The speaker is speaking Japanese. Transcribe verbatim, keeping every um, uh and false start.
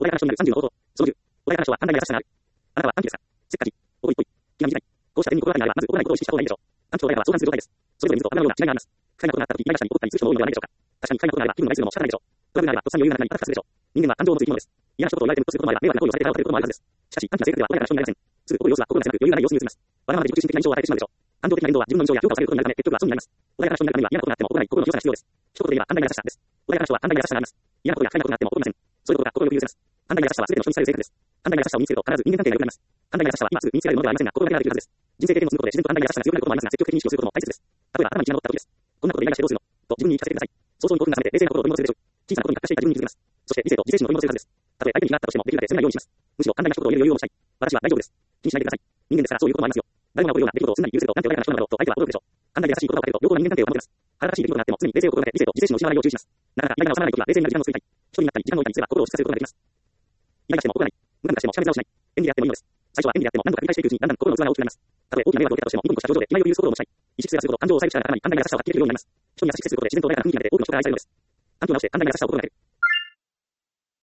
穏やかな人になるさんじゅうの方法。そのじゅう。穏やかな人は寛大な優しさがある。あなたは安定ですか？せっかち。おごいっぽい。気が短い。こうした点に心当たりがあれば、まず起こらないことを意識した方がいいでしょう。短期と穏やかは相談する状態です。それぞれ水と油のような違いがあります。不快なことがあったとき、イライラしたり怒ったりする人も多いのではないでしょうか。確かに不快なことがあれば、気分が害するのも仕方ないでしょう。トラブルがあれば、とっさに余裕がなくなり、あたふたするでしょう。人間は感情を持つ生き物です。嫌な一言を言われてムッとすることもあれば、迷惑な行為をされて腹を立てることもあるはずです。しかし、短期な性格では穏やかな人になりません。すぐ怒る様子は心が狭く、余裕がない様子に映ります。わがままで自己中心的な印象を与えてしまうでしょう。感情的な言動は自分の印象や評価をされることになるため、結局は損になります。穏やかな人になるためには嫌なことがあっても怒らない心の強さが必要です。一言で言えば、寛大な優しさです。穏やかな人は寛大な優しさがあります。嫌なことや不快なことがあっても怒りません。そういうことが心よく許せます。寛大な優しさは全ての人にされる性格です。寛大な優しさを身につけると必ず人間関係が良くなります。寛大な優しさは今すぐ身につけられるものではありませんが、心がけられているはずです。人生経験を積むことで自然と寛大な優しさが強くなることもありますが、積極的に意識をすることも大切です。例えば頭に血が上った時です。こんなことでイライラしてどうするのと自分に言い聞かせてください。早々に興奮が冷めて冷静な心を取り戻せるでしょう。小さなことに発火していた自分に気づきます。そして理性と自制心を取り戻せるはずです。たとえ相手に気があったとしても、できるだけ責めないようにします。むしろ簡単な一言を言える余裕を持ちたい。私は大丈夫です。気にしないでください。人間ですからそういうこともありますよ。誰もが起こるような出来事をすんなり許せると、なんて穏やかな人なのだろうと相手は驚くでしょう。簡単で優しい言葉をかけると、良好な人間関係を保てます。腹立たしい出来事があっても常に冷静を心がけ、理性と自制心を失わないよう注意します。なかなかイライラを収まらないときは冷静になる時間を作りたい。一人になったり時間を置いたりすれば心を落ち着かせることができます。イライラしても怒らない。無駄にしてもしゃべりをしない。演技であってもいいのです。最初は演技であっても何度か繰り返していくうちにだんだん心の器が大きくなります。たとえ大きな迷惑を受けたとしても、ニコニコした表情で気前を許すことを持ちたい。意識すればするほど感情を抑える力が高まり、簡単な優しさを発揮できるようになります。人に優しく接することで自然と穏やかな雰囲気になって多くの人が愛されるのです。環境を直して簡単な優しさを心がける。